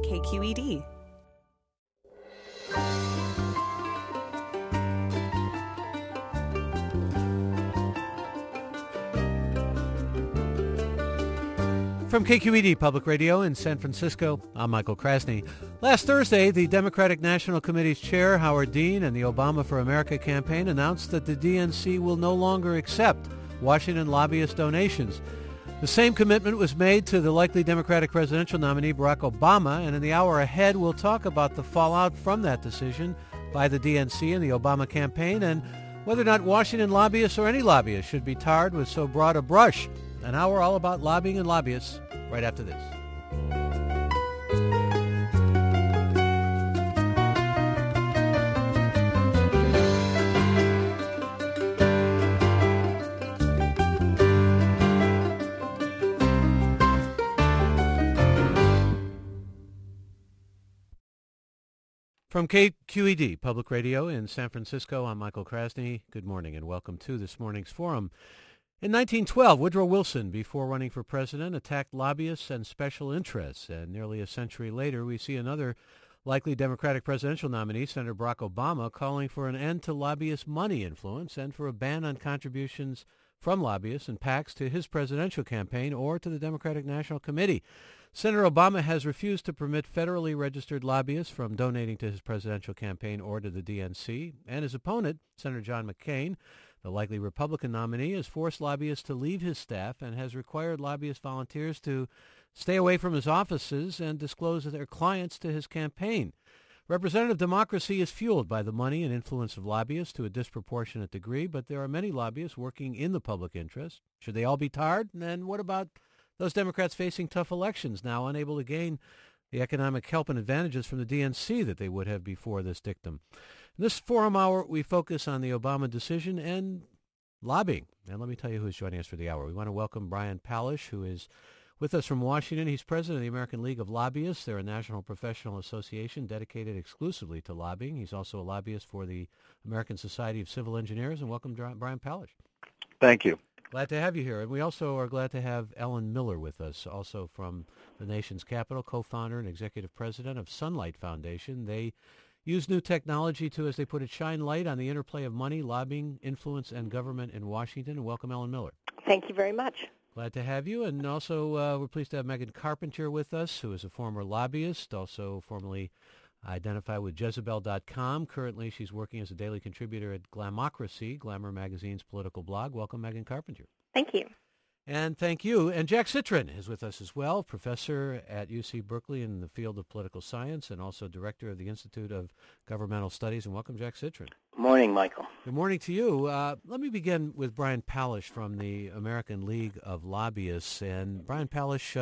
KQED. From KQED Public Radio in San Francisco, I'm Michael Krasny. Last Thursday, the Democratic National Committee's chair, Howard Dean, and the Obama for America campaign announced that the DNC will no longer accept Washington lobbyist donations. The same commitment was made to the likely Democratic presidential nominee, Barack Obama, and in the hour ahead, we'll talk about the fallout from that decision by the DNC and the Obama campaign and whether or not Washington lobbyists or any lobbyists should be tarred with so broad a brush. An hour all about lobbying and lobbyists right after this. From KQED Public Radio in San Francisco, I'm Michael Krasny. Good morning and welcome to this morning's forum. In 1912, Woodrow Wilson, before running for president, attacked lobbyists and special interests. And nearly a century later, we see another likely Democratic presidential nominee, Senator Barack Obama, calling for an end to lobbyist money influence and for a ban on contributions from lobbyists and PACs to his presidential campaign or to the Democratic National Committee. Senator Obama has refused to permit federally registered lobbyists from donating to his presidential campaign or to the DNC. And his opponent, Senator John McCain, the likely Republican nominee, has forced lobbyists to leave his staff and has required lobbyist volunteers to stay away from his offices and disclose their clients to his campaign. Representative democracy is fueled by the money and influence of lobbyists to a disproportionate degree, but there are many lobbyists working in the public interest. Should they all be tarred? And what about those Democrats facing tough elections now, unable to gain the economic help and advantages from the DNC that they would have before this dictum? In this forum hour, we focus on the Obama decision and lobbying. And let me tell you who's joining us for the hour. We want to welcome Brian Palish, who is with us from Washington. He's president of the American League of Lobbyists. They're a national professional association dedicated exclusively to lobbying. He's also a lobbyist for the American Society of Civil Engineers. And welcome, Brian Palish. Thank you. Glad to have you here. And we also are glad to have Ellen Miller with us, also from the nation's capital, co-founder and executive president of Sunlight Foundation. They use new technology to, as they put it, shine light on the interplay of money, lobbying, influence, and government in Washington. And welcome, Ellen Miller. Thank you very much. Glad to have you. And also we're pleased to have Megan Carpenter with us, who is a former lobbyist, also formerly identified with Jezebel.com. Currently, she's working as a daily contributor at Glamocracy, Glamour Magazine's political blog. Welcome, Megan Carpenter. Thank you. And thank you. And Jack Citrin is with us as well, professor at UC Berkeley in the field of political science and also director of the Institute of Governmental Studies. And welcome, Jack Citrin. Morning, Michael. Good morning to you. Let me begin with Brian Palish from the American League of Lobbyists. And Brian Palish,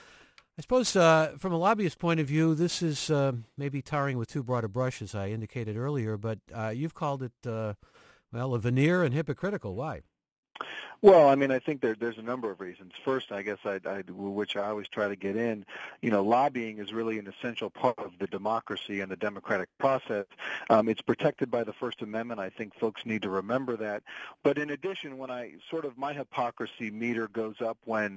I suppose from a lobbyist point of view, this is maybe tarring with too broad a brush, as I indicated earlier, but you've called it, a veneer and hypocritical. Why? Well, I mean, I think there's a number of reasons. First, I guess which I always try to get in, lobbying is really an essential part of the democracy and the democratic process. It's protected by the First Amendment. I think folks need to remember that. But in addition, my hypocrisy meter goes up when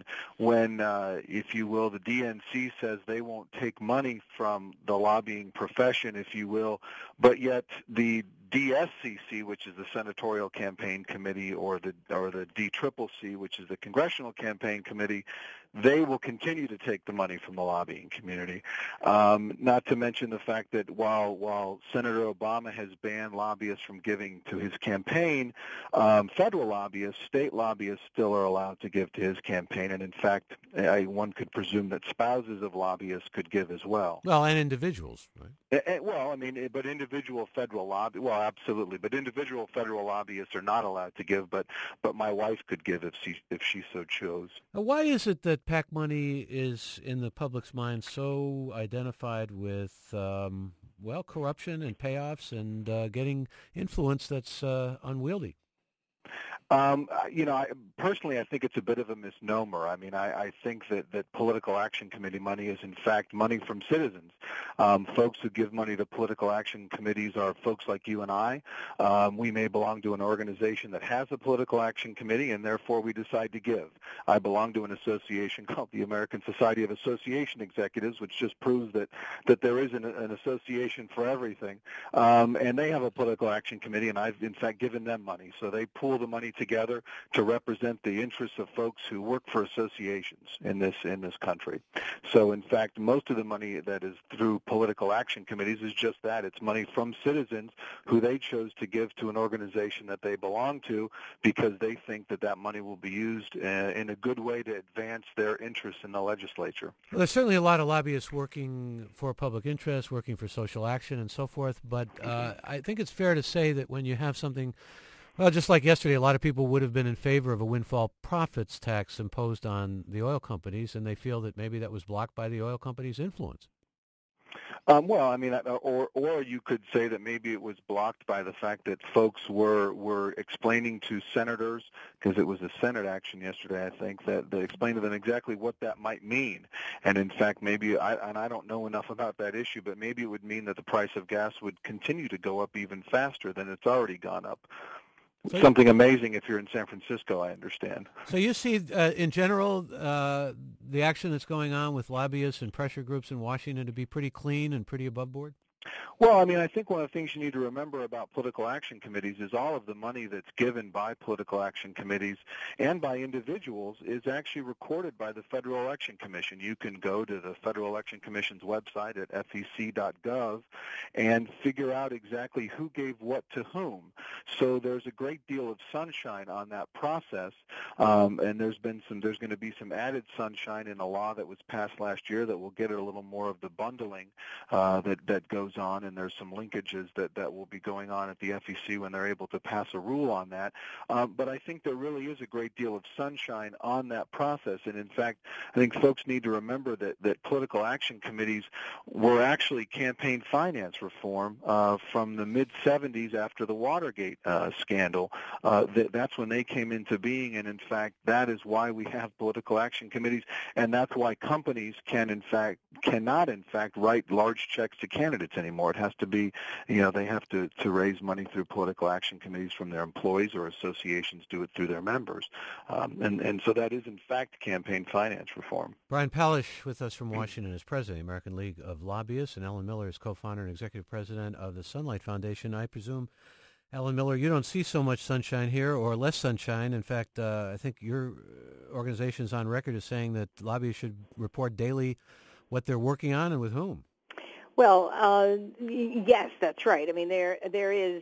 if you will, the DNC says they won't take money from the lobbying profession, if you will, but yet the DSCC, which is the Senatorial Campaign Committee, or the DCCC, which is the Congressional Campaign Committee, they will continue to take the money from the lobbying community. Not to mention the fact that while Senator Obama has banned lobbyists from giving to his campaign, federal lobbyists, state lobbyists still are allowed to give to his campaign. And in fact, one could presume that spouses of lobbyists could give as well. Well, and individuals, right? But individual federal absolutely. But individual federal lobbyists are not allowed to give, but my wife could give if she so chose. Why is it that PAC money is in the public's mind so identified with, corruption and payoffs and getting influence that's unwieldy? Personally, I think it's a bit of a misnomer. I mean, I think that political action committee money is, in fact, money from citizens. Folks who give money to political action committees are folks like you and I. We may belong to an organization that has a political action committee, and therefore we decide to give. I belong to an association called the American Society of Association Executives, which just proves that there is an association for everything. And they have a political action committee, and I've, in fact, given them money. So they pool the money together to represent the interests of folks who work for associations in this country. So, in fact, most of the money that is through political action committees is just that. It's money from citizens who they chose to give to an organization that they belong to because they think that money will be used in a good way to advance their interests in the legislature. Well, there's certainly a lot of lobbyists working for public interest, working for social action and so forth, but I think it's fair to say that when you have something, well, just like yesterday, a lot of people would have been in favor of a windfall profits tax imposed on the oil companies, and they feel that maybe that was blocked by the oil companies' influence. Well, I mean, or you could say that maybe it was blocked by the fact that folks were explaining to senators, because it was a Senate action yesterday, I think, that they explained to them exactly what that might mean. And in fact, maybe, I don't know enough about that issue, but maybe it would mean that the price of gas would continue to go up even faster than it's already gone up. So something amazing if you're in San Francisco, I understand. So you see, in general, the action that's going on with lobbyists and pressure groups in Washington to be pretty clean and pretty above board? Well, I mean, I think one of the things you need to remember about political action committees is all of the money that's given by political action committees and by individuals is actually recorded by the Federal Election Commission. You can go to the Federal Election Commission's website at fec.gov and figure out exactly who gave what to whom. So there's a great deal of sunshine on that process, and there's going to be some added sunshine in a law that was passed last year that will get a little more of the bundling that goes on, and there's some linkages that will be going on at the FEC when they're able to pass a rule on that. But I think there really is a great deal of sunshine on that process, and in fact, I think folks need to remember that political action committees were actually campaign finance reform from the mid-'70s after the Watergate scandal. That's when they came into being, and in fact, that is why we have political action committees, and that's why companies cannot in fact write large checks to candidates anymore. It has to be, they have to raise money through political action committees from their employees, or associations do it through their members. And so that is, in fact, campaign finance reform. Brian Palish with us from Washington is president of the American League of Lobbyists, and Ellen Miller is co-founder and executive president of the Sunlight Foundation. I presume, Ellen Miller, you don't see so much sunshine here, or less sunshine. In fact, I think your organization is on record as saying that lobbyists should report daily what they're working on and with whom. Well, yes, that's right. I mean, there is,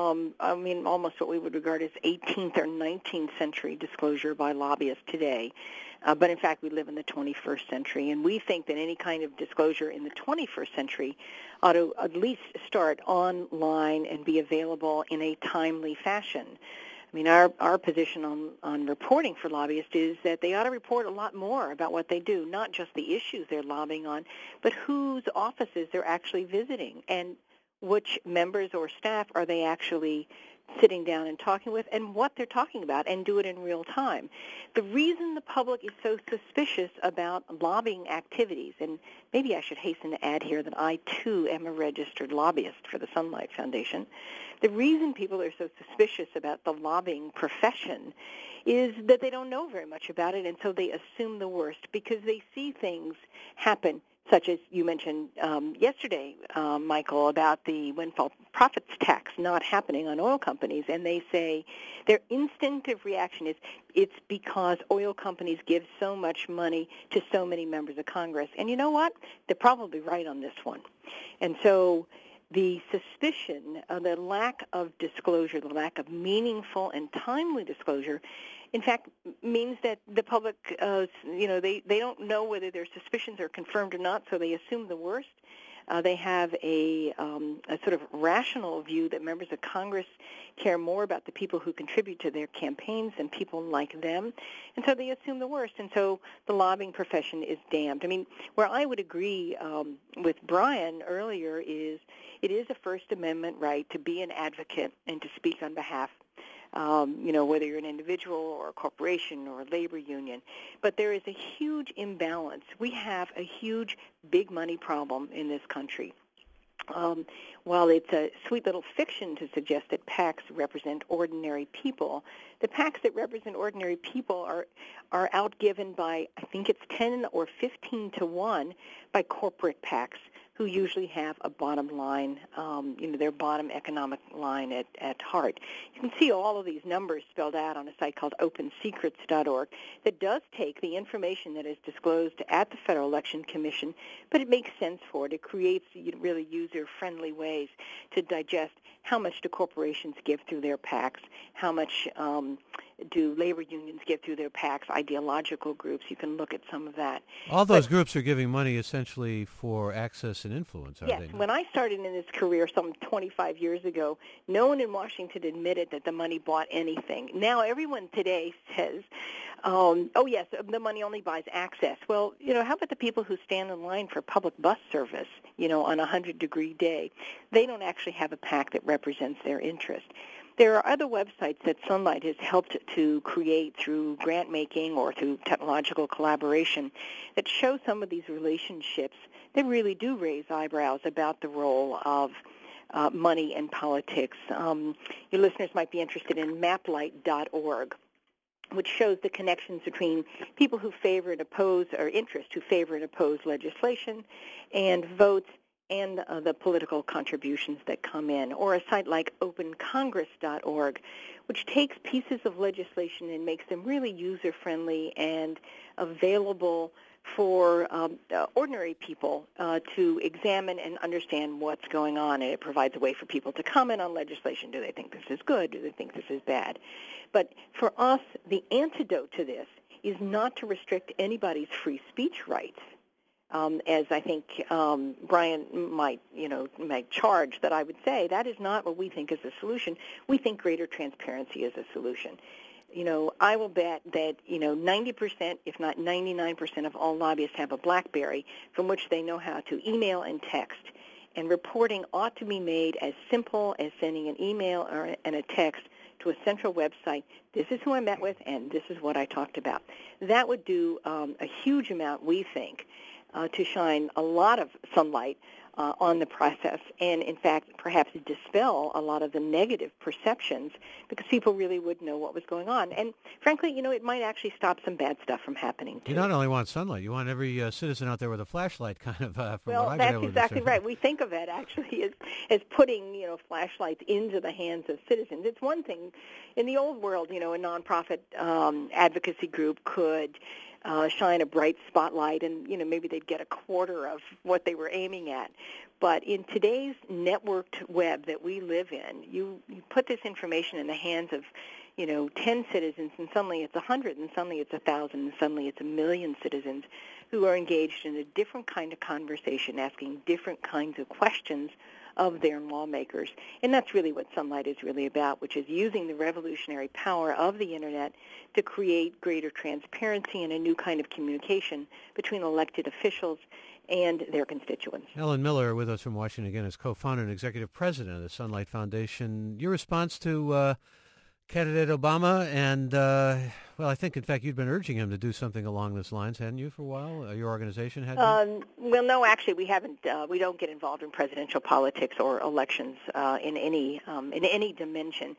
almost what we would regard as 18th or 19th century disclosure by lobbyists today. But in fact, we live in the 21st century, and we think that any kind of disclosure in the 21st century ought to at least start online and be available in a timely fashion. I mean, our position on reporting for lobbyists is that they ought to report a lot more about what they do, not just the issues they're lobbying on, but whose offices they're actually visiting and which members or staff are they actually sitting down and talking with, and what they're talking about, and do it in real time. The reason the public is so suspicious about lobbying activities, and maybe I should hasten to add here that I, too, am a registered lobbyist for the Sunlight Foundation, the reason people are so suspicious about the lobbying profession is that they don't know very much about it, and so they assume the worst because they see things happen, such as you mentioned yesterday, Michael, about the windfall profits tax not happening on oil companies, and they say their instinctive reaction is it's because oil companies give so much money to so many members of Congress. And you know what? They're probably right on this one. And so the suspicion, the lack of disclosure, the lack of meaningful and timely disclosure, in fact, means that the public, they don't know whether their suspicions are confirmed or not, so they assume the worst. They have a sort of rational view that members of Congress care more about the people who contribute to their campaigns than people like them, and so they assume the worst, and so the lobbying profession is damned. I mean, where I would agree with Brian earlier is it is a First Amendment right to be an advocate and to speak on behalf whether you're an individual or a corporation or a labor union. But there is a huge imbalance. We have a huge big money problem in this country. While it's a sweet little fiction to suggest that PACs represent ordinary people, the PACs that represent ordinary people are outgiven by, I think it's 10 or 15 to 1 by corporate PACs who usually have a bottom line, their bottom economic line at heart. You can see all of these numbers spelled out on a site called OpenSecrets.org that does take the information that is disclosed at the Federal Election Commission, but it makes sense for it. It creates really user-friendly ways to digest how much do corporations give through their PACs, how much do labor unions give through their PACs, ideological groups. You can look at some of that. All those groups are giving money essentially for access and influence, are they? Yes. When I started in this career some 25 years ago, no one in Washington admitted that the money bought anything. Now everyone today says, oh, yes, the money only buys access. Well, how about the people who stand in line for public bus service, on a 100-degree day? They don't actually have a PAC that represents their interest. There are other websites that Sunlight has helped to create through grant making or through technological collaboration that show some of these relationships that really do raise eyebrows about the role of money and politics. Your listeners might be interested in maplight.org, which shows the connections between people who favor and oppose, or interest who favor and oppose legislation and votes, and the political contributions that come in, or a site like opencongress.org, which takes pieces of legislation and makes them really user-friendly and available for ordinary people to examine and understand what's going on. And it provides a way for people to comment on legislation. Do they think this is good? Do they think this is bad? But for us, the antidote to this is not to restrict anybody's free speech rights. As I think Brian might charge, that I would say that is not what we think is a solution. We think greater transparency is a solution. I will bet that 90%, if not 99% of all lobbyists have a BlackBerry from which they know how to email and text. And reporting ought to be made as simple as sending an email and a text to a central website. This is who I met with, and this is what I talked about. That would do a huge amount, we think, to shine a lot of sunlight on the process and, in fact, perhaps dispel a lot of the negative perceptions because people really would know what was going on. And, frankly, it might actually stop some bad stuff from happening, too. You not only want sunlight, you want every citizen out there with a flashlight, kind of, from what I've been able to Well, that's exactly right. We think of it, actually, as putting, flashlights into the hands of citizens. It's one thing. In the old world, a nonprofit advocacy group could shine a bright spotlight, and maybe they'd get a quarter of what they were aiming at. But in today's networked web that we live in, you put this information in the hands of 10 citizens, and suddenly it's 100, and suddenly it's 1,000, and suddenly it's 1 million citizens who are engaged in a different kind of conversation, asking different kinds of questions of their lawmakers. And that's really what Sunlight is really about, which is using the revolutionary power of the Internet to create greater transparency and a new kind of communication between elected officials and their constituents. Ellen Miller with us from Washington again as co-founder and executive president of the Sunlight Foundation. Your response to candidate Obama and, I think, in fact, you'd been urging him to do something along those lines, hadn't you, for a while? Your organization had? Well, no, actually, we haven't. We don't get involved in presidential politics or elections in any dimension.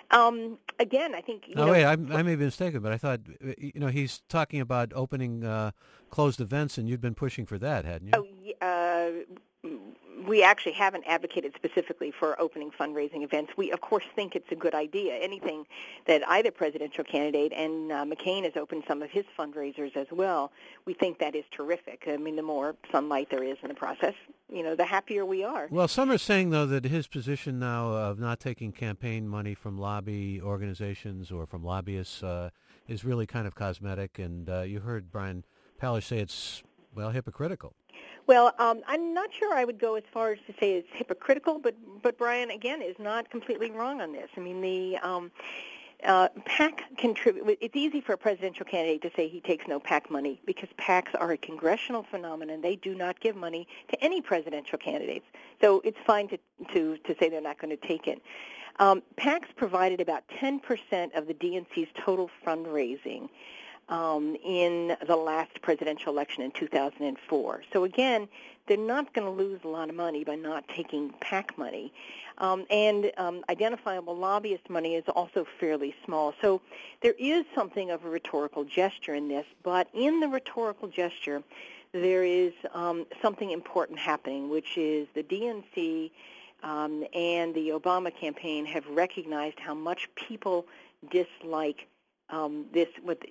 Again, I think. I may be mistaken, but I thought, he's talking about opening closed events, and you'd been pushing for that, hadn't you? We actually haven't advocated specifically for opening fundraising events. We, of course, think it's a good idea. Anything that either presidential candidate, and McCain has opened some of his fundraisers as well, we think that is terrific. I mean, the more sunlight there is in the process, the happier we are. Well, some are saying, though, that his position now of not taking campaign money from lobby organizations or from lobbyists is really kind of cosmetic, and you heard Brian Palish say it's, hypocritical. Well, I'm not sure I would go as far as to say it's hypocritical, but Brian, again, is not completely wrong on this. I mean, PAC contribute. It's easy for a presidential candidate to say he takes no PAC money because PACs are a congressional phenomenon. They do not give money to any presidential candidates. So it's fine to say they're not going to take it. PACs provided about 10% of the DNC's total fundraising in the last presidential election in 2004. So again, they're not going to lose a lot of money by not taking PAC money. And identifiable lobbyist money is also fairly small. So there is something of a rhetorical gesture in this, but in the rhetorical gesture, there is something important happening, which is the DNC and the Obama campaign have recognized how much people dislike this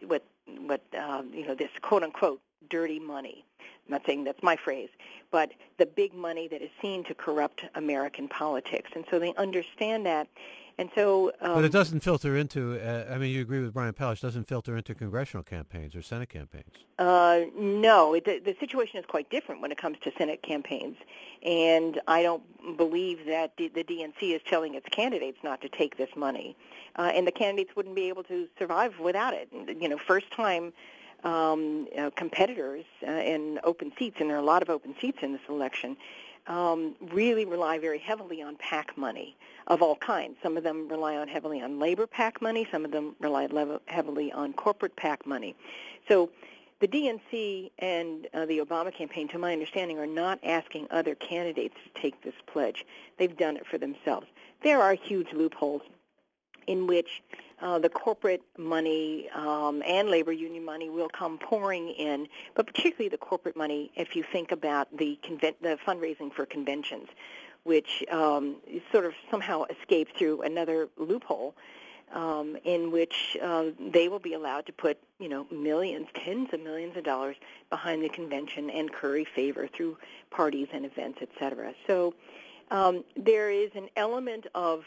this quote unquote dirty money. I'm not saying that's my phrase, but the big money that is seen to corrupt American politics, and so they understand that. And so, but it doesn't filter into. You agree with Brian Palach? Doesn't filter into congressional campaigns or Senate campaigns. No, the situation is quite different when it comes to Senate campaigns, and I don't believe that the DNC is telling its candidates not to take this money, and the candidates wouldn't be able to survive without it. First-time competitors in open seats, and there are a lot of open seats in this election. Really rely very heavily on PAC money of all kinds. Some of them rely heavily on labor PAC money. Some of them rely heavily on corporate PAC money. So the DNC and the Obama campaign, to my understanding, are not asking other candidates to take this pledge. They've done it for themselves. There are huge loopholes in which the corporate money and labor union money will come pouring in, but particularly the corporate money if you think about the fundraising for conventions, which sort of somehow escaped through another loophole in which they will be allowed to put, millions, tens of millions of dollars behind the convention and curry favor through parties and events, et cetera. So there is an element of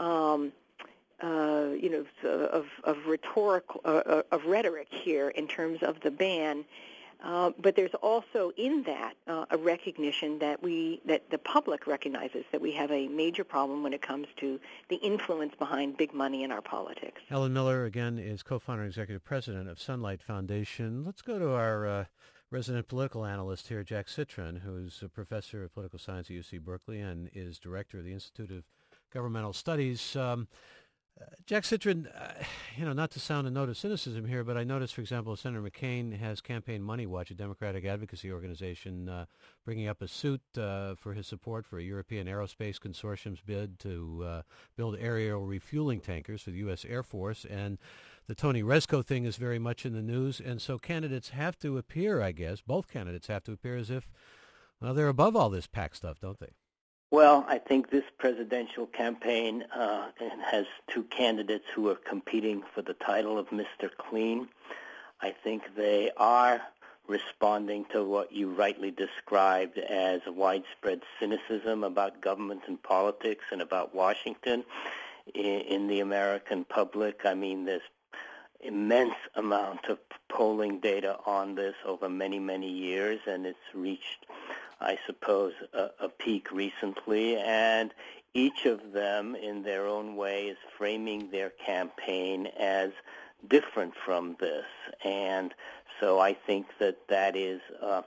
rhetoric here in terms of the ban, but there's also in that a recognition that the public recognizes that we have a major problem when it comes to the influence behind big money in our politics. Ellen Miller, again, is co-founder and executive president of Sunlight Foundation. Let's go to our resident political analyst here, Jack Citrin, who's a professor of political science at UC Berkeley and is director of the Institute of Governmental Studies. Jack Citrin, not to sound a note of cynicism here, but I noticed, for example, Senator McCain has Campaign Money Watch, a Democratic advocacy organization, bringing up a suit for his support for a European Aerospace Consortium's bid to build aerial refueling tankers for the U.S. Air Force. And the Tony Rezko thing is very much in the news. And so candidates have to appear, I guess, both candidates have to appear as if they're above all this PAC stuff, don't they? Well, I think this presidential campaign has two candidates who are competing for the title of Mr. Clean. I think they are responding to what you rightly described as widespread cynicism about government and politics and about Washington in the American public. I mean, there's immense amount of polling data on this over many, many years, and it's reached, I suppose, a peak recently, and each of them in their own way is framing their campaign as different from this. And so I think that is,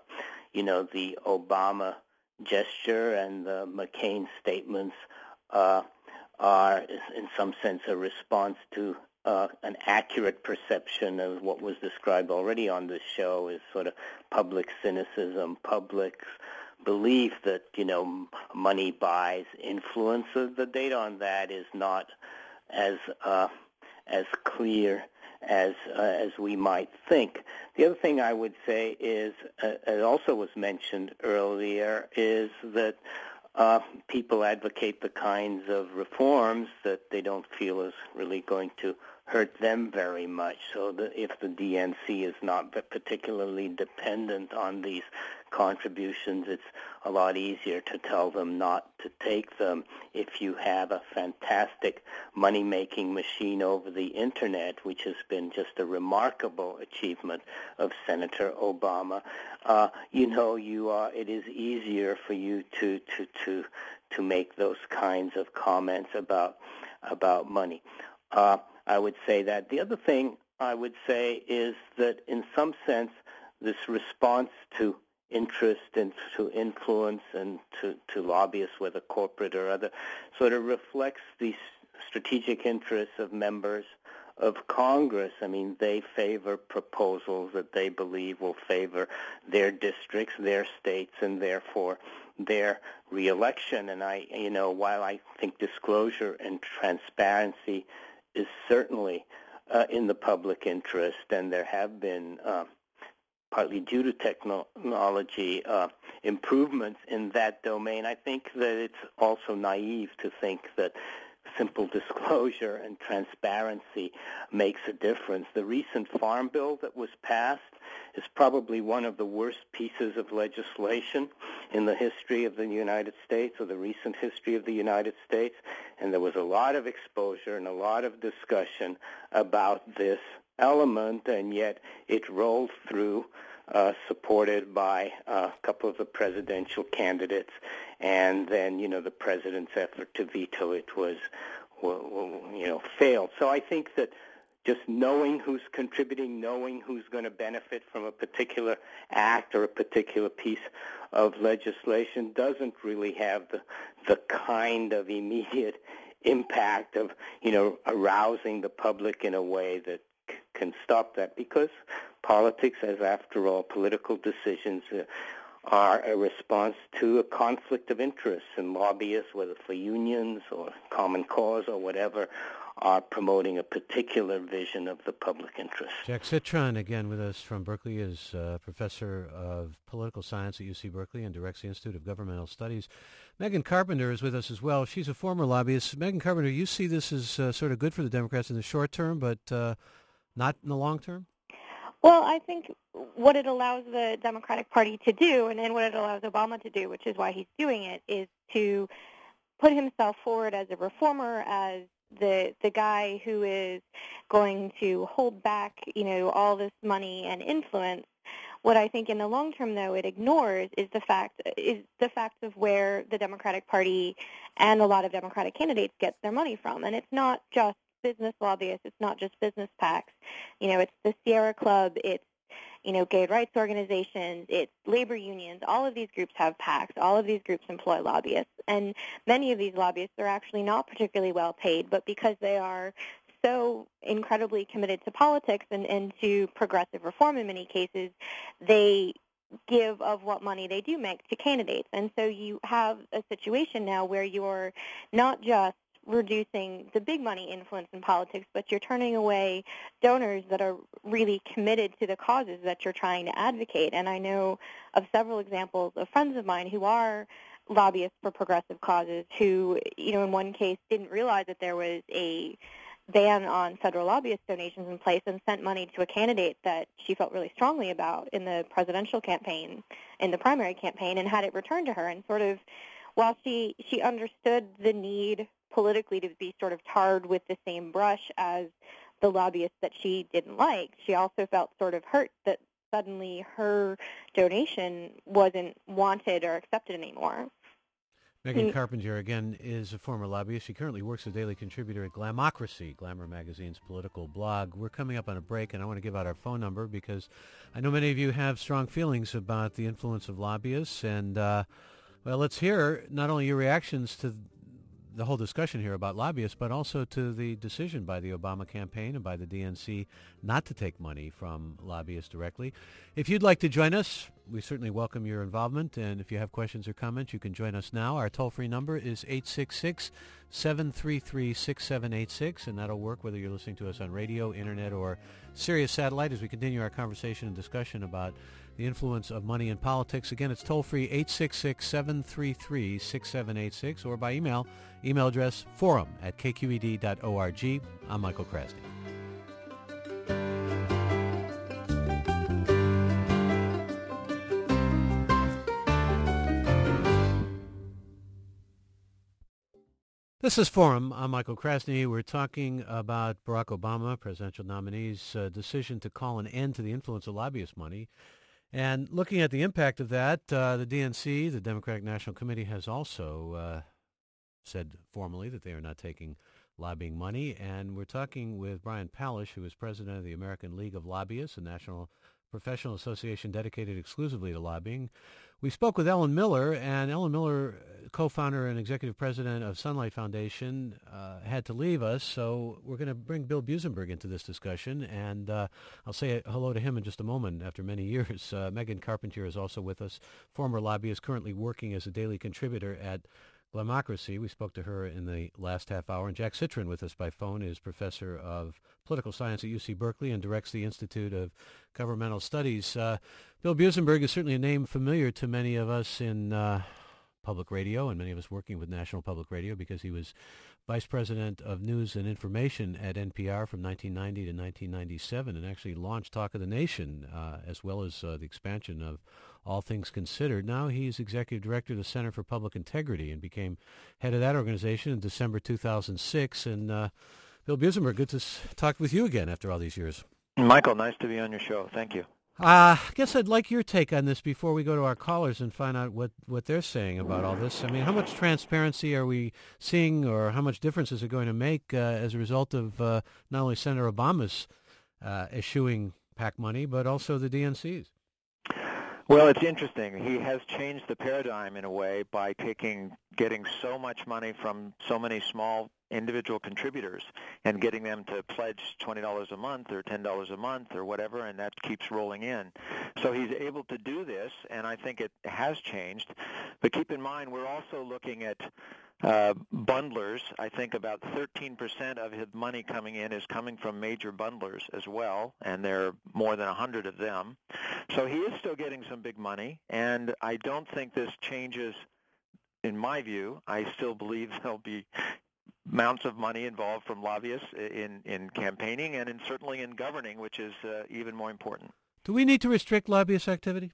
the Obama gesture and the McCain statements are, in some sense, a response to an accurate perception of what was described already on this show as sort of public cynicism, public's belief that, money buys influence. So the data on that is not as clear as we might think. The other thing I would say is, it also was mentioned earlier, is that people advocate the kinds of reforms that they don't feel is really going to hurt them very much. So if the DNC is not particularly dependent on these contributions, it's a lot easier to tell them not to take them. If you have a fantastic money-making machine over the Internet, which has been just a remarkable achievement of Senator Obama, it is easier for you to make those kinds of comments about money. I would say that. The other thing I would say is that in some sense, this response to interest and to influence and to lobbyists, whether corporate or other, sort of reflects the strategic interests of members of Congress. I mean, they favor proposals that they believe will favor their districts, their states, and therefore their reelection. And while I think disclosure and transparency is certainly in the public interest, and there have been partly due to technology improvements in that domain, I think that it's also naive to think that simple disclosure and transparency makes a difference. The recent farm bill that was passed is probably one of the worst pieces of legislation in the history of the United States, or the recent history of the United States, and there was a lot of exposure and a lot of discussion about this element, and yet it rolled through, supported by a couple of the presidential candidates, and then the president's effort to veto it failed. So I think that just knowing who's contributing, knowing who's going to benefit from a particular act or a particular piece of legislation doesn't really have the kind of immediate impact of arousing the public in a way that can stop that, because politics, as after all, political decisions are a response to a conflict of interests, and lobbyists, whether for unions or Common Cause or whatever, are promoting a particular vision of the public interest. Jack Citron, again with us from Berkeley, is professor of political science at UC Berkeley and directs the Institute of Governmental Studies. Megan Carpenter is with us as well. She's a former lobbyist. Megan Carpenter, you see this as sort of good for the Democrats in the short term, but not in the long term? Well, I think what it allows the Democratic Party to do, and what it allows Obama to do, which is why he's doing it, is to put himself forward as a reformer, as the guy who is going to hold back, all this money and influence. What I think in the long term, though, it ignores is the fact of where the Democratic Party and a lot of Democratic candidates get their money from, and it's not just business lobbyists, it's not just business PACs. It's the Sierra Club, it's gay rights organizations, it's labor unions. All of these groups have PACs. All of these groups employ lobbyists, and many of these lobbyists are actually not particularly well paid, but because they are so incredibly committed to politics and to progressive reform in many cases, they give of what money they do make to candidates. And so you have a situation now where you're not just reducing the big money influence in politics, but you're turning away donors that are really committed to the causes that you're trying to advocate. And I know of several examples of friends of mine who are lobbyists for progressive causes who, in one case didn't realize that there was a ban on federal lobbyist donations in place and sent money to a candidate that she felt really strongly about in the presidential campaign, in the primary campaign, and had it returned to her. And sort of, while she understood the need politically to be sort of tarred with the same brush as the lobbyists that she didn't like, she also felt sort of hurt that suddenly her donation wasn't wanted or accepted anymore. Megan Carpenter, again, is a former lobbyist. She currently works as a daily contributor at Glamocracy, Glamour Magazine's political blog. We're coming up on a break, and I want to give out our phone number because I know many of you have strong feelings about the influence of lobbyists. And, let's hear not only your reactions to the whole discussion here about lobbyists, but also to the decision by the Obama campaign and by the DNC not to take money from lobbyists directly. If you'd like to join us, we certainly welcome your involvement. And if you have questions or comments, you can join us now. Our toll-free number is 866-733-6786, and that'll work whether you're listening to us on radio, internet, or Sirius Satellite as we continue our conversation and discussion about the influence of money in politics. Again, it's toll-free 866-733-6786, or by email address forum@kqed.org. I'm Michael Krasny. This is Forum. I'm Michael Krasny. We're talking about Barack Obama, presidential nominee's decision to call an end to the influence of lobbyist money. And looking at the impact of that, the DNC, the Democratic National Committee, has also said formally that they are not taking lobbying money. And we're talking with Brian Palish, who is president of the American League of Lobbyists, a national professional association dedicated exclusively to lobbying. We spoke with Ellen Miller, and Ellen Miller, co-founder and executive president of Sunlight Foundation, had to leave us, so we're going to bring Bill Buzenberg into this discussion, and I'll say hello to him in just a moment after many years. Megan Carpentier is also with us, former lobbyist, currently working as a daily contributor at Glamocracy. We spoke to her in the last half hour. And Jack Citrin with us by phone is professor of political science at UC Berkeley and directs the Institute of Governmental Studies. Bill Buzenberg is certainly a name familiar to many of us in public radio and many of us working with National Public Radio because he was vice president of news and information at NPR from 1990 to 1997 and actually launched Talk of the Nation as well as the expansion of All Things Considered. Now he's executive director of the Center for Public Integrity and became head of that organization in December 2006. And Bill Buzenberg, good to talk with you again after all these years. Michael, nice to be on your show. Thank you. I guess I'd like your take on this before we go to our callers and find out what they're saying about all this. I mean, how much transparency are we seeing, or how much difference is it going to make as a result of not only Senator Obama's eschewing PAC money, but also the DNC's? Well, it's interesting. He has changed the paradigm in a way by getting so much money from so many small individual contributors and getting them to pledge $20 a month or $10 a month or whatever, and that keeps rolling in. So he's able to do this, and I think it has changed. But keep in mind, we're also looking at bundlers. I think about 13% of his money coming in is coming from major bundlers as well, and there are more than 100 of them. So he is still getting some big money, and I don't think this changes, in my view. I still believe there'll be amounts of money involved from lobbyists in campaigning and certainly in governing, which is even more important. Do we need to restrict lobbyist activity?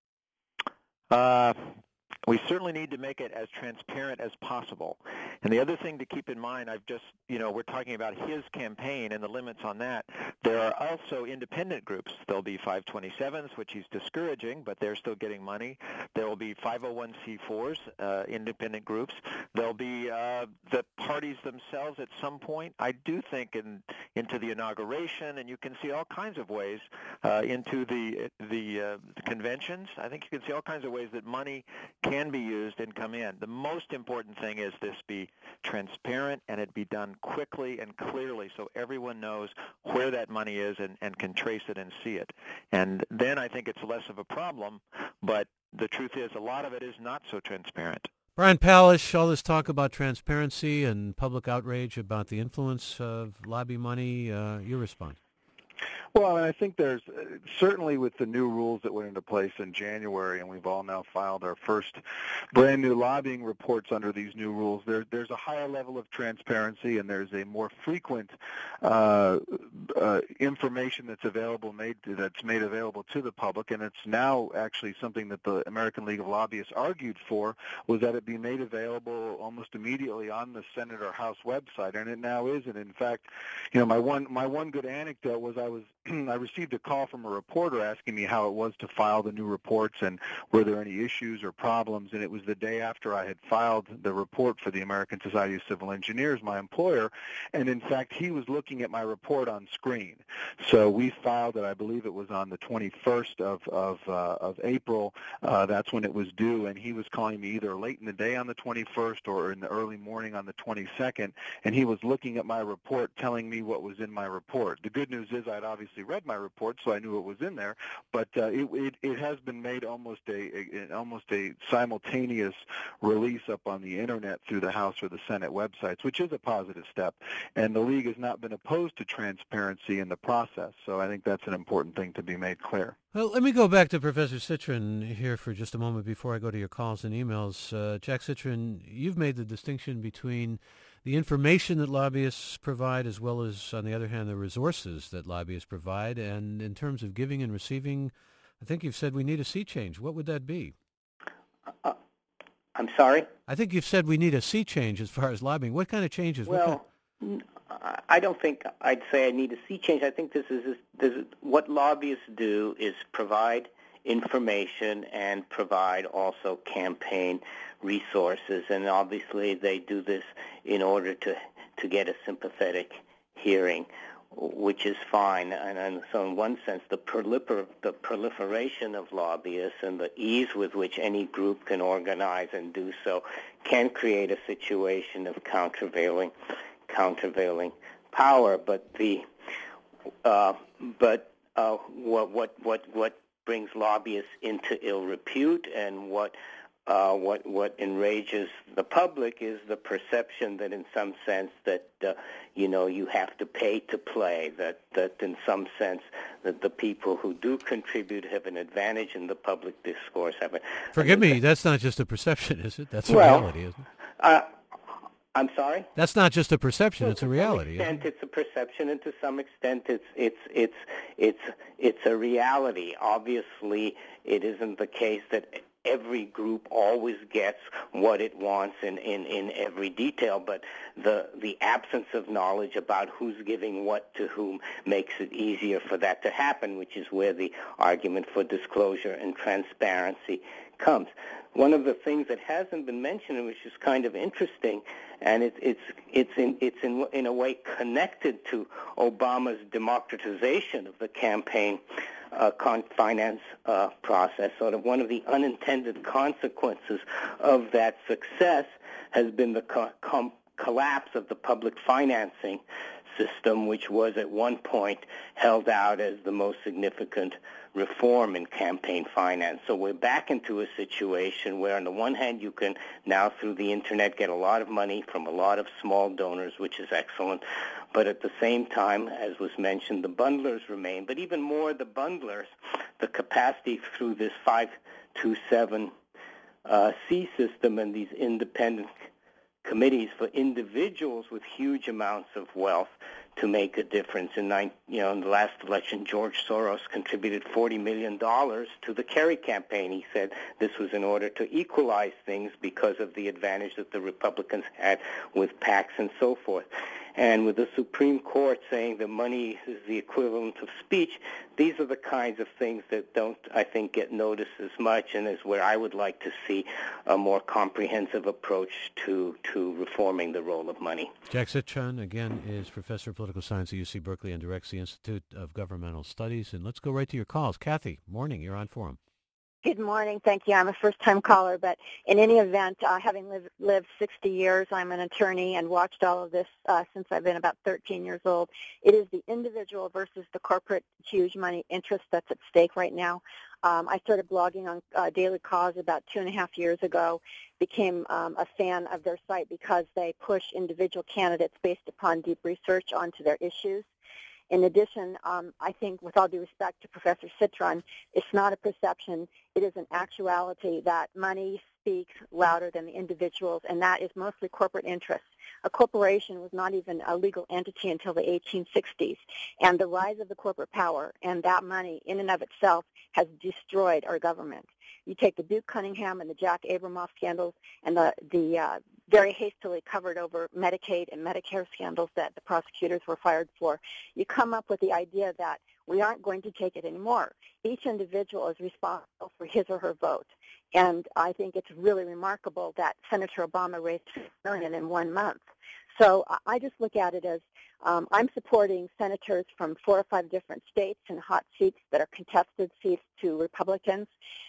We certainly need to make it as transparent as possible. And the other thing to keep in mind, we're talking about his campaign and the limits on that. There are also independent groups. There'll be 527s, which he's discouraging, but they're still getting money. There will be 501c4s, independent groups. There'll be the parties themselves at some point. I do think into the inauguration, and you can see all kinds of ways into the conventions. I think you can see all kinds of ways that money can be used and come in. The most important thing is this be transparent and it be done quickly and clearly so everyone knows where that money is and can trace it and see it. And then I think it's less of a problem, but the truth is a lot of it is not so transparent. Brian Palish, all this talk about transparency and public outrage about the influence of lobby money, your response? Well, I think there's certainly with the new rules that went into place in January, and we've all now filed our first brand new lobbying reports under these new rules, there's a higher level of transparency and there's a more frequent information that's made available to the public, and it's now actually something that the American League of Lobbyists argued for, was that it be made available almost immediately on the Senate or House website, and it now is. And in fact, my one good anecdote was I received a call from a reporter asking me how it was to file the new reports and were there any issues or problems, and it was the day after I had filed the report for the American Society of Civil Engineers, my employer, and in fact he was looking at my report on screen. So we filed it, I believe it was on the 21st of April, that's when it was due, and he was calling me either late in the day on the 21st or in the early morning on the 22nd, and he was looking at my report telling me what was in my report. The good news is I'd obviously read my report, so I knew it was in there, but it has been made almost a simultaneous release up on the Internet through the House or the Senate websites, which is a positive step, and the League has not been opposed to transparency in the process, so I think that's an important thing to be made clear. Well, let me go back to Professor Citrin here for just a moment before I go to your calls and emails. Jack Citrin, you've made the distinction between the information that lobbyists provide as well as, on the other hand, the resources that lobbyists provide. And in terms of giving and receiving, I think you've said we need a sea change. What would that be? I'm sorry? I think you've said we need a sea change as far as lobbying. What kind of changes? Well, I don't think I'd say I need a sea change. I think this is what lobbyists do is provide information and provide also campaign resources, and obviously they do this in order to to get a sympathetic hearing, which is fine. And so in one sense, the proliferation of lobbyists and the ease with which any group can organize and do so can create a situation of countervailing power. But what brings lobbyists into ill repute and what enrages the public is the perception that in some sense that you have to pay to play, that in some sense that the people who do contribute have an advantage in the public discourse. Forgive me, that's not just a perception, is it? That's a reality, isn't it? I'm sorry? That's not just a perception; it's a reality. To some extent, it's a perception, and to some extent, it's a reality. Obviously, it isn't the case that every group always gets what it wants in every detail, but the absence of knowledge about who's giving what to whom makes it easier for that to happen, which is where the argument for disclosure and transparency comes. One of the things that hasn't been mentioned, which is kind of interesting, and it's in a way connected to Obama's democratization of the campaign finance process. Sort of one of the unintended consequences of that success has been the collapse of the public financing system, which was at one point held out as the most significant reform in campaign finance. So we're back into a situation where on the one hand you can now through the internet get a lot of money from a lot of small donors, which is excellent, but at the same time, as was mentioned, the bundlers remain. But even more, the bundlers, the capacity through this 527C system and these independent committees for individuals with huge amounts of wealth to make a difference. In the last election, George Soros contributed $40 million to the Kerry campaign. He said this was in order to equalize things because of the advantage that the Republicans had with PACs and so forth. And with the Supreme Court saying that money is the equivalent of speech, these are the kinds of things that don't, I think, get noticed as much, and is where I would like to see a more comprehensive approach to reforming the role of money. Jack Citron, again, is professor of political science at UC Berkeley and directs the Institute of Governmental Studies. And let's go right to your calls. Kathy, morning. You're on Forum. Good morning. Thank you. I'm a first-time caller, but in any event, having lived 60 years, I'm an attorney and watched all of this since I've been about 13 years old. It is the individual versus the corporate huge money interest that's at stake right now. I started blogging on Daily Cause about 2.5 years ago, became a fan of their site because they push individual candidates based upon deep research onto their issues. In addition, I think, with all due respect to Professor Citron, it's not a perception. It is an actuality that money speaks louder than the individuals, and that is mostly corporate interests. A corporation was not even a legal entity until the 1860s, and the rise of the corporate power and that money in and of itself has destroyed our government. You take the Duke Cunningham and the Jack Abramoff scandals and the very hastily covered over Medicaid and Medicare scandals that the prosecutors were fired for. You come up with the idea that we aren't going to take it anymore. Each individual is responsible for his or her vote. And I think it's really remarkable that Senator Obama raised $6 million in 1 month. So I just look at it as I'm supporting senators from 4 or 5 different states in hot seats that are contested seats to Republicans.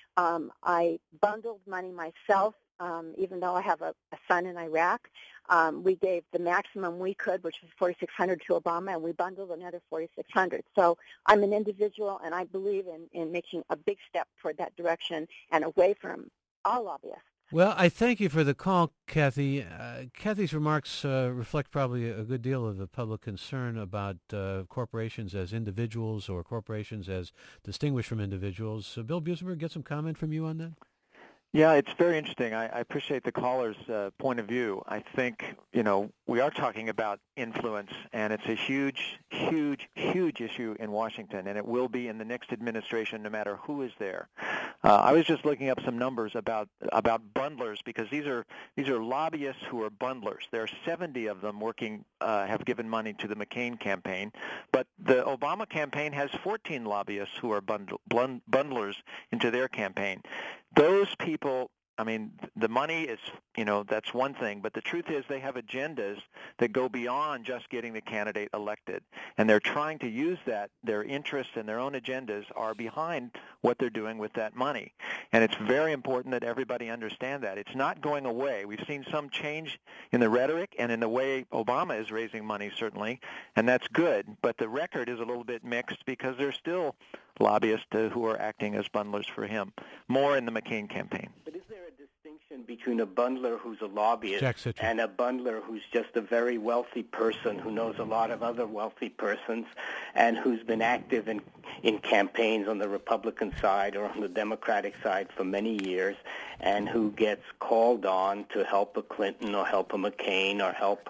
I bundled money myself, even though I have a son in Iraq. We gave the maximum we could, which was $4,600 to Obama, and we bundled another $4,600. So I'm an individual, and I believe in making a big step toward that direction and away from all lobbyists. Well, I thank you for the call, Kathy. Kathy's remarks reflect probably a good deal of the public concern about corporations as individuals or corporations as distinguished from individuals. Bill Busenberg, get some comment from you on that? Yeah, it's very interesting. I appreciate the caller's point of view. I think, we are talking about influence, and it's a huge, huge, huge issue in Washington, and it will be in the next administration no matter who is there. I was just looking up some numbers about bundlers because these are lobbyists who are bundlers. There are 70 of them have given money to the McCain campaign, but the Obama campaign has 14 lobbyists who are bundlers into their campaign. Those people I mean, the money is, that's one thing, but the truth is they have agendas that go beyond just getting the candidate elected, and they're trying to use that. Their interests and their own agendas are behind what they're doing with that money, and it's very important that everybody understand that. It's not going away. We've seen some change in the rhetoric and in the way Obama is raising money, certainly, and that's good, but the record is a little bit mixed because there's still lobbyists who are acting as bundlers for him, more in the McCain campaign. But is there a distinction between a bundler who's a lobbyist and a bundler who's just a very wealthy person who knows a lot of other wealthy persons and who's been active in campaigns on the Republican side or on the Democratic side for many years and who gets called on to help a Clinton or help a McCain or help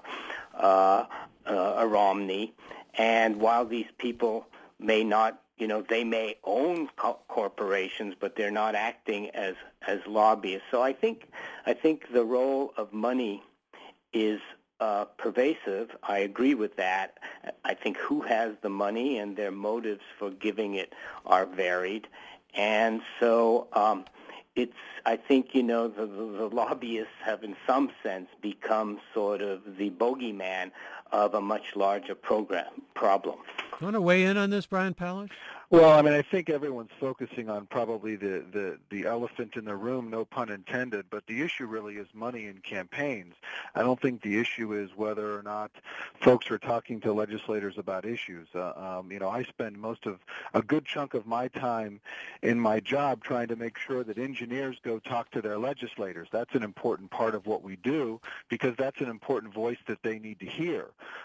a Romney? And while these people may not, they may own corporations, but they're not acting as lobbyists. So I think the role of money is pervasive. I agree with that. I think who has the money and their motives for giving it are varied, and so I think the lobbyists have, in some sense, become sort of the bogeyman of a much larger problem. You want to weigh in on this, Brian Palish? Well, I mean, I think everyone's focusing on probably the elephant in the room, no pun intended, but the issue really is money in campaigns. I don't think the issue is whether or not folks are talking to legislators about issues. I spend a good chunk of my time in my job trying to make sure that engineers go talk to their legislators. That's an important part of what we do because that's an important voice that they need to hear.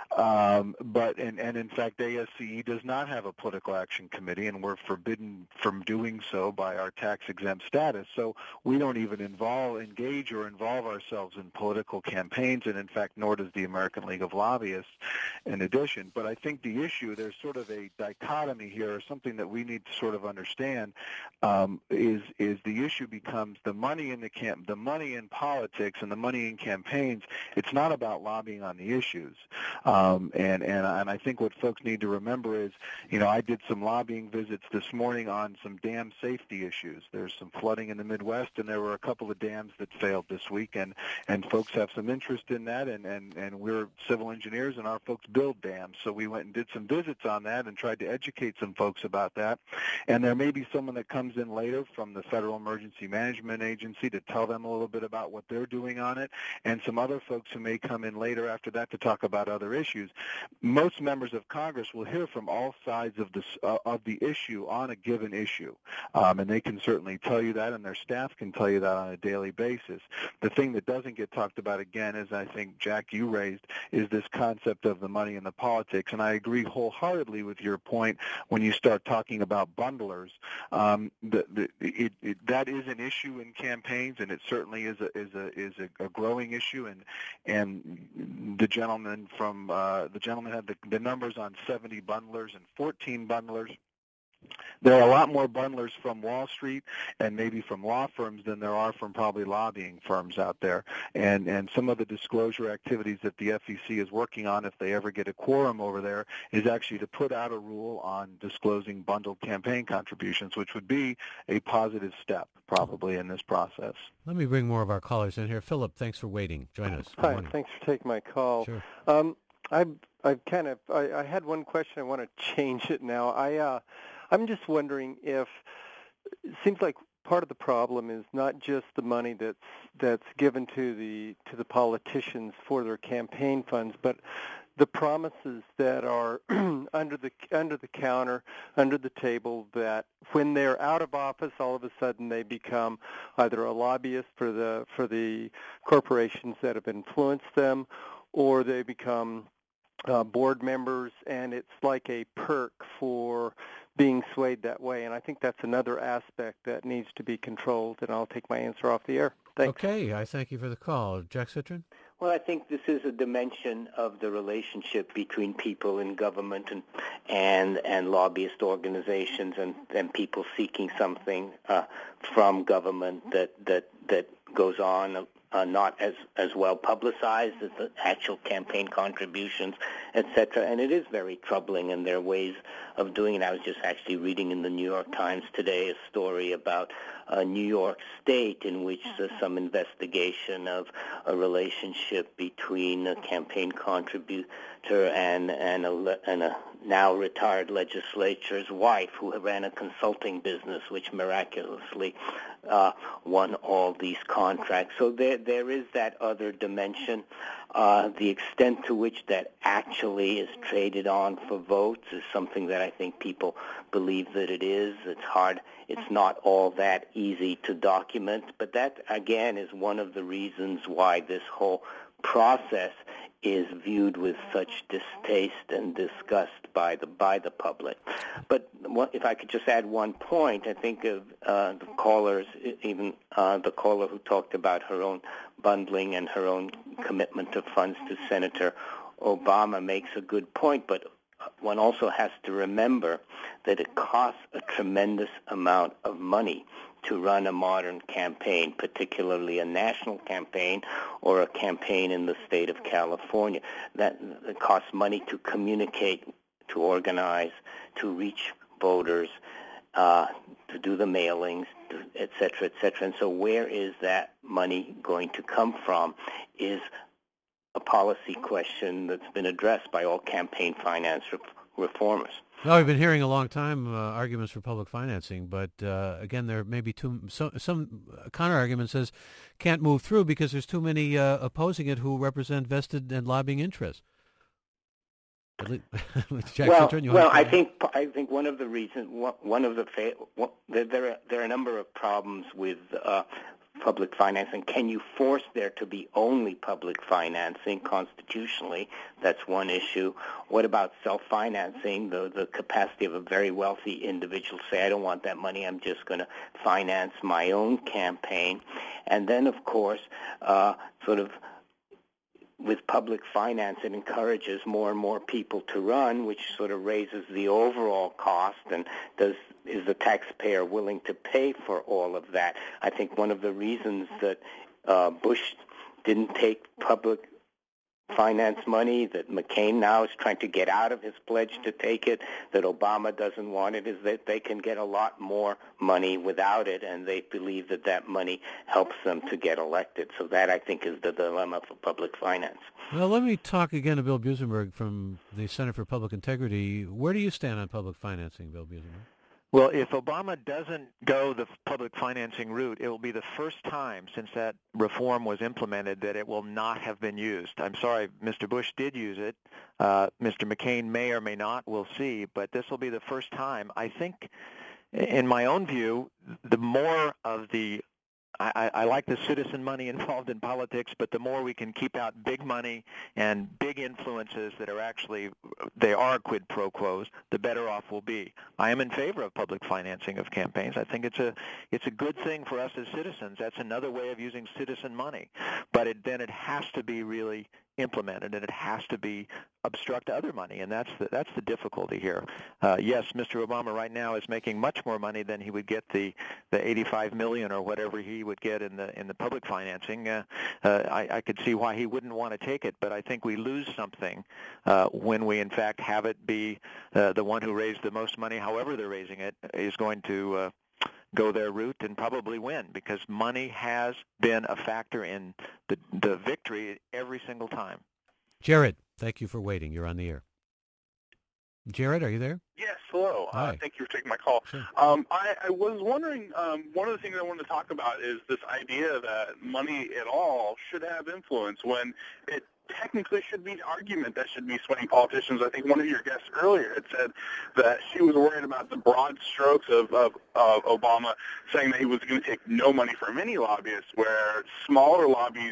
But in fact, ASCE does not have a political action committee, and we're forbidden from doing so by our tax-exempt status. So we don't even engage or involve ourselves in political campaigns, and in fact, nor does the American League of Lobbyists in addition. But I think the issue, there's sort of a dichotomy here, or something that we need to sort of understand, is the issue becomes the money in the money in politics and the money in campaigns. It's not about lobbying on the issues. And I think what folks need to remember is, I did some lobbying visits this morning on some dam safety issues. There's some flooding in the Midwest, and there were a couple of dams that failed this week, and folks have some interest in that, and we're civil engineers, and our folks build dams. So we went and did some visits on that and tried to educate some folks about that. And there may be someone that comes in later from the Federal Emergency Management Agency to tell them a little bit about what they're doing on it, and some other folks who may come in later after that to talk about other issues. Most members of Congress will hear from all sides of the issue on a given issue, and they can certainly tell you that, and their staff can tell you that on a daily basis. The thing that doesn't get talked about, again, as I think, Jack, you raised, is this concept of the money and the politics, and I agree wholeheartedly with your point when you start talking about bundlers. That is an issue in campaigns, and it certainly is a growing issue, and the gentleman had the numbers on 70 bundlers and 14 bundlers. There are a lot more bundlers from Wall Street and maybe from law firms than there are from probably lobbying firms out there. And some of the disclosure activities that the FEC is working on, if they ever get a quorum over there, is actually to put out a rule on disclosing bundled campaign contributions, which would be a positive step probably in this process. Let me bring more of our callers in here. Philip, thanks for waiting. Join us. Hi, thanks for taking my call. Sure. I had one question. I want to change it now. I'm just wondering if it seems like part of the problem is not just the money that's given to the politicians for their campaign funds, but the promises that are under the counter, under the table, that when they're out of office, all of a sudden they become either a lobbyist for the corporations that have influenced them, or they become board members, and it's like a perk for being swayed that way. And I think that's another aspect that needs to be controlled, and I'll take my answer off the air. Thanks. Okay, I thank you for the call. Jack Citrin? Well, I think this is a dimension of the relationship between people in government and lobbyist organizations and people seeking something from government that goes on not as well publicized as the actual campaign contributions, etc. And it is very troubling, and there are ways of doing it. I was just actually reading in the New York Times today a story about New York State in which there's some investigation of a relationship between a campaign contributor and a now retired legislature's wife who ran a consulting business which miraculously won all these contracts. So there is that other dimension. The extent to which that actually is traded on for votes is something that I think people believe that it is. It's hard. It's not all that easy to document. But that, again, is one of the reasons why this whole process is viewed with such distaste and disgust by the public. But if I could just add one point, I think of the callers, even the caller who talked about her own bundling and her own commitment of funds to Senator Obama makes a good point, but one also has to remember that it costs a tremendous amount of money to run a modern campaign, particularly a national campaign or a campaign in the state of California. That it costs money to communicate, to organize, to reach voters, to do the mailings, et cetera, et cetera. And so where is that money going to come from is a policy question that's been addressed by all campaign finance reformers. Well, we've been hearing a long time arguments for public financing, but again, there may be some counter-argument says can't move through because there's too many opposing it who represent vested and lobbying interests. I think one of the reasons, there are a number of problems with public financing. Can you force there to be only public financing constitutionally? That's one issue. What about self-financing, the capacity of a very wealthy individual to say, I don't want that money, I'm just going to finance my own campaign? And then, of course, sort of with public finance, it encourages more and more people to run, which sort of raises the overall cost. And is the taxpayer willing to pay for all of that? I think one of the reasons that Bush didn't take public finance money, that McCain now is trying to get out of his pledge to take it, that Obama doesn't want it, is that they can get a lot more money without it, and they believe that that money helps them to get elected. So that, I think, is the dilemma for public finance. Well, let me talk again to Bill Buzenberg from the Center for Public Integrity. Where do you stand on public financing, Bill Buzenberg? Well, if Obama doesn't go the public financing route, it will be the first time since that reform was implemented that it will not have been used. I'm sorry, Mr. Bush did use it. Mr. McCain may or may not. We'll see. But this will be the first time. I think, in my own view, the more of the I like the citizen money involved in politics, but the more we can keep out big money and big influences that are actually, they are quid pro quos, the better off we'll be. I am in favor of public financing of campaigns. I think it's a good thing for us as citizens. That's another way of using citizen money. But then it has to be really implemented, and it has to be obstruct other money, and that's the difficulty here. Yes, Mr. Obama right now is making much more money than he would get the $85 million or whatever he would get in the public financing. I could see why he wouldn't want to take it, but I think we lose something when we in fact have it be the one who raised the most money, however they're raising it, is going to go their route and probably win, because money has been a factor in the victory every single time. Jared, thank you for waiting. You're on the air. Jared, are you there? Yes, hello. Thank you for taking my call. Sure. I was wondering, one of the things I wanted to talk about is this idea that money at all should have influence when it technically should be an argument that should be swaying politicians. I think one of your guests earlier had said that she was worried about the broad strokes of Obama saying that he was going to take no money from any lobbyists, where smaller lobbies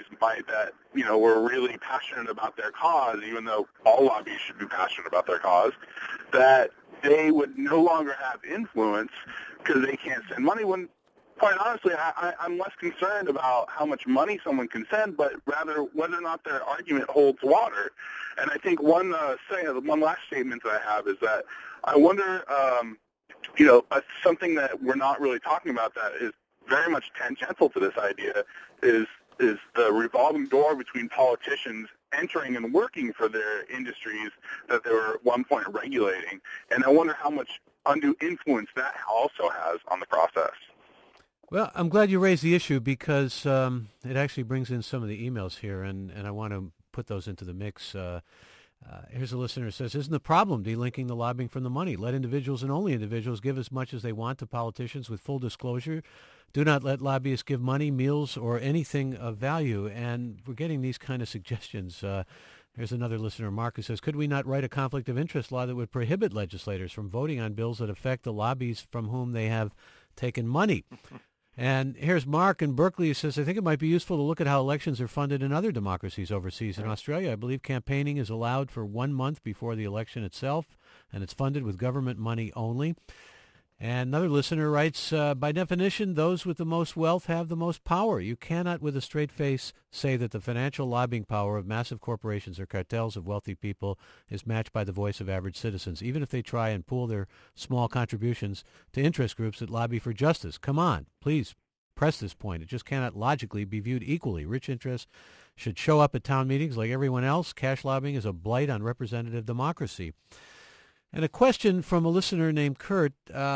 were really passionate about their cause, even though all lobbyists should be passionate about their cause, that they would no longer have influence because they can't send money. When quite honestly, I'm less concerned about how much money someone can send, but rather whether or not their argument holds water. And I think one last statement that I have is that I wonder, something that we're not really talking about that is very much tangential to this idea is is the revolving door between politicians entering and working for their industries that they were at one point regulating. And I wonder how much undue influence that also has on the process. Well, I'm glad you raised the issue because it actually brings in some of the emails here, and I want to put those into the mix. Here's a listener who says, isn't the problem delinking the lobbying from the money? Let individuals and only individuals give as much as they want to politicians with full disclosure. Do not let lobbyists give money, meals, or anything of value. And we're getting these kind of suggestions. Here's another listener, Mark, who says, could we not write a conflict of interest law that would prohibit legislators from voting on bills that affect the lobbies from whom they have taken money? And here's Mark in Berkeley who says, I think it might be useful to look at how elections are funded in other democracies overseas. In Australia, I believe campaigning is allowed for 1 month before the election itself, and it's funded with government money only. And another listener writes, by definition, those with the most wealth have the most power. You cannot with a straight face say that the financial lobbying power of massive corporations or cartels of wealthy people is matched by the voice of average citizens, even if they try and pool their small contributions to interest groups that lobby for justice. Come on, please press this point. It just cannot logically be viewed equally. Rich interests should show up at town meetings like everyone else. Cash lobbying is a blight on representative democracy. And a question from a listener named Kurt.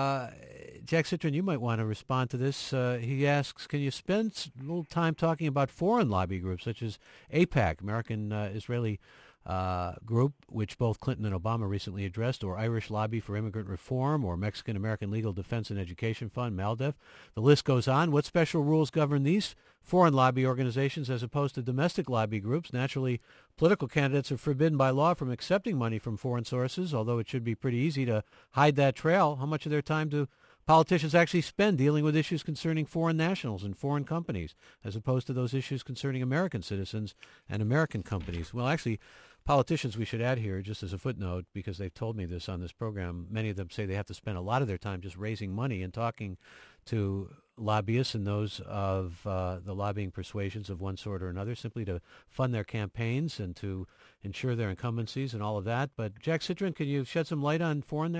Jack Citron, you might want to respond to this. He asks, can you spend a little time talking about foreign lobby groups such as AIPAC, American Israeli group, which both Clinton and Obama recently addressed, or Irish Lobby for Immigrant Reform, or Mexican-American Legal Defense and Education Fund, MALDEF. The list goes on. What special rules govern these foreign lobby organizations as opposed to domestic lobby groups? Naturally, political candidates are forbidden by law from accepting money from foreign sources, although it should be pretty easy to hide that trail. How much of their time do politicians actually spend dealing with issues concerning foreign nationals and foreign companies, as opposed to those issues concerning American citizens and American companies? Well, actually, politicians, we should add here, just as a footnote, because they've told me this on this program, many of them say they have to spend a lot of their time just raising money and talking to lobbyists and those of the lobbying persuasions of one sort or another, simply to fund their campaigns and to ensure their incumbencies and all of that. But Jack Citron, can you shed some light on foreign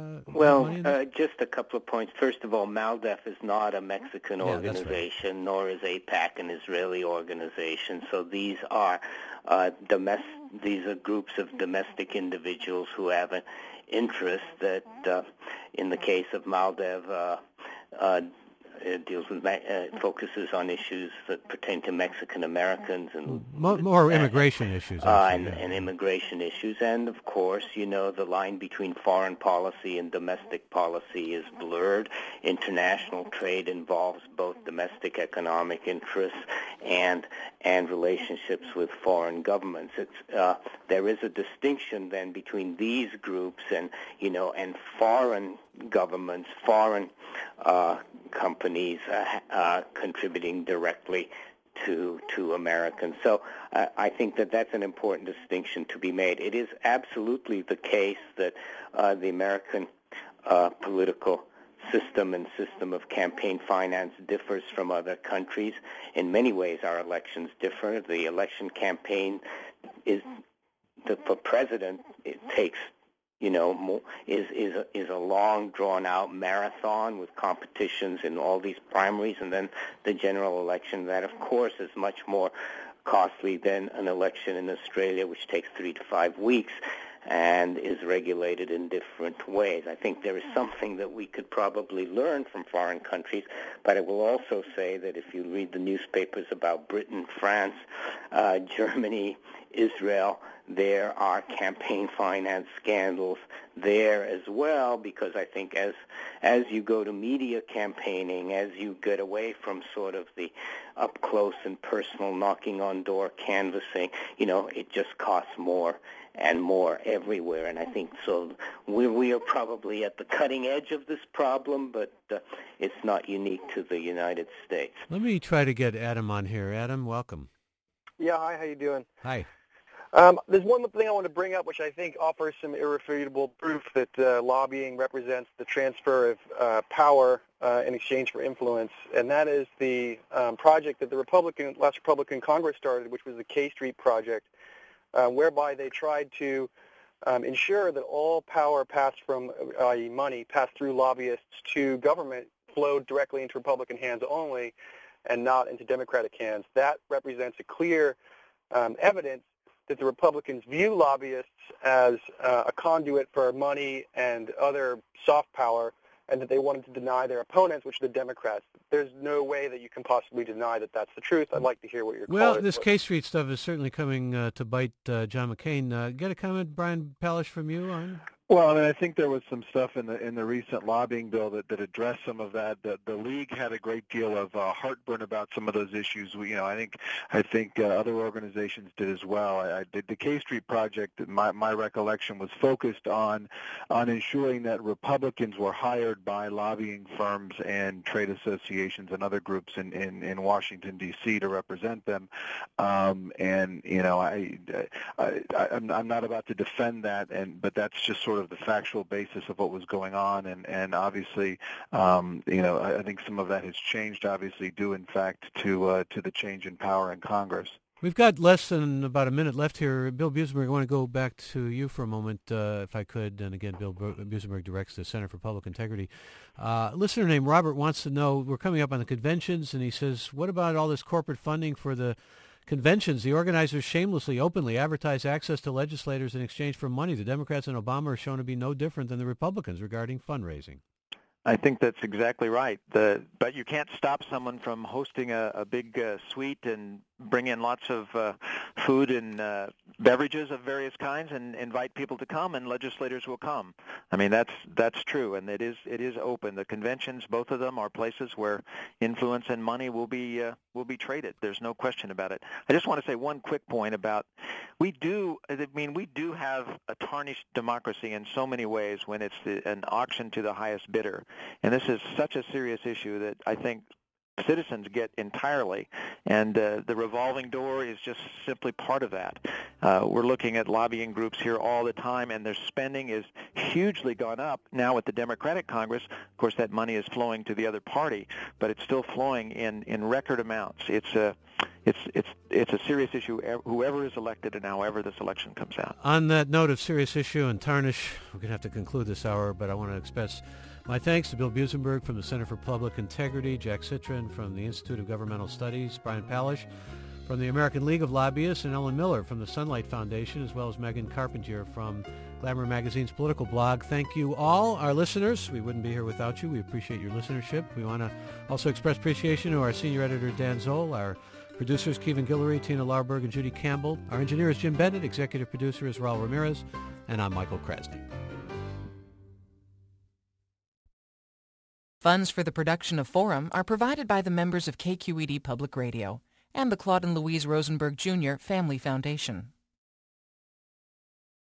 money? Just a couple of points. First of all, MALDEF is not a Mexican organization, right, nor is AIPAC an Israeli organization. So these are these are groups of domestic individuals who have an interest that, in the case of MALDEF, it deals with focuses on issues that pertain to Mexican Americans and more immigration issues, and immigration issues. And of course, you know, the line between foreign policy and domestic policy is blurred. International trade involves both domestic economic interests and relationships with foreign governments. It's there is a distinction then between these groups and foreign governments, foreign companies contributing directly to Americans. So I think that that's an important distinction to be made. It is absolutely the case that the American political system and system of campaign finance differs from other countries. In many ways, our elections differ. The election campaign for president, it takes is a long, drawn-out marathon with competitions in all these primaries, and then the general election. That, of course, is much more costly than an election in Australia, which takes 3 to 5 weeks and is regulated in different ways. I think there is something that we could probably learn from foreign countries, but I will also say that if you read the newspapers about Britain, France, Germany, Israel, there are campaign finance scandals there as well, because I think as you go to media campaigning, as you get away from sort of the up-close and personal knocking-on-door canvassing, it just costs more and more everywhere. And I think so we are probably at the cutting edge of this problem, but it's not unique to the United States. Let me try to get Adam on here. Adam, welcome. Yeah, hi, how you doing? Hi. There's one thing I want to bring up, which I think offers some irrefutable proof that lobbying represents the transfer of power in exchange for influence, and that is the project that the last Republican Congress started, which was the K Street Project, whereby they tried to ensure that all power passed from money passed through lobbyists to government flowed directly into Republican hands only. and not into Democratic hands. That represents a clear evidence that the Republicans view lobbyists as a conduit for money and other soft power, and that they wanted to deny their opponents, which are the Democrats. There's no way that you can possibly deny that that's the truth. I'd like to hear what your Well, this K Street stuff is certainly coming to bite John McCain. Get a comment, Brian Palish, from you on? Well, I mean, I think there was some stuff in the recent lobbying bill that addressed some of that. The league had a great deal of heartburn about some of those issues. I think other organizations did as well. The K Street Project, my recollection, was focused on ensuring that Republicans were hired by lobbying firms and trade associations and other groups in Washington D.C. to represent them. I'm not about to defend that, but that's just sort of the factual basis of what was going on, and obviously, I think some of that has changed, obviously, due in fact to the change in power in Congress. We've got less than about a minute left here. Bill Busenberg, I want to go back to you for a moment, if I could. And again, Bill Busenberg directs the Center for Public Integrity. A listener named Robert wants to know, we're coming up on the conventions, and he says, what about all this corporate funding for the conventions? The organizers shamelessly, openly advertise access to legislators in exchange for money. The Democrats and Obama are shown to be no different than the Republicans regarding fundraising. I think that's exactly right. But you can't stop someone from hosting a big suite and bring in lots of food and beverages of various kinds and invite people to come, and legislators will come. I mean, that's true, and it is open. The conventions, both of them, are places where influence and money will be traded. There's no question about it. I just want to say one quick point about we do have a tarnished democracy in so many ways when it's an auction to the highest bidder. And this is such a serious issue that I think citizens get entirely, and the revolving door is just simply part of that. We're looking at lobbying groups here all the time, and their spending is hugely gone up. Now with the Democratic Congress, of course, that money is flowing to the other party, but it's still flowing in record amounts. It's a serious issue, whoever is elected and however this election comes out. On that note of serious issue and tarnish, we're going to have to conclude this hour, but I want to express my thanks to Bill Busenberg from the Center for Public Integrity, Jack Citrin from the Institute of Governmental Studies, Brian Palish from the American League of Lobbyists, and Ellen Miller from the Sunlight Foundation, as well as Megan Carpentier from Glamour Magazine's political blog. Thank you all, our listeners. We wouldn't be here without you. We appreciate your listenership. We want to also express appreciation to our senior editor, Dan Zoll, our producers, Kevin Guillory, Tina Larberg, and Judy Campbell. Our engineer is Jim Bennett. Executive producer is Raul Ramirez. And I'm Michael Krasny. Funds for the production of Forum are provided by the members of KQED Public Radio and the Claude and Louise Rosenberg Jr. Family Foundation.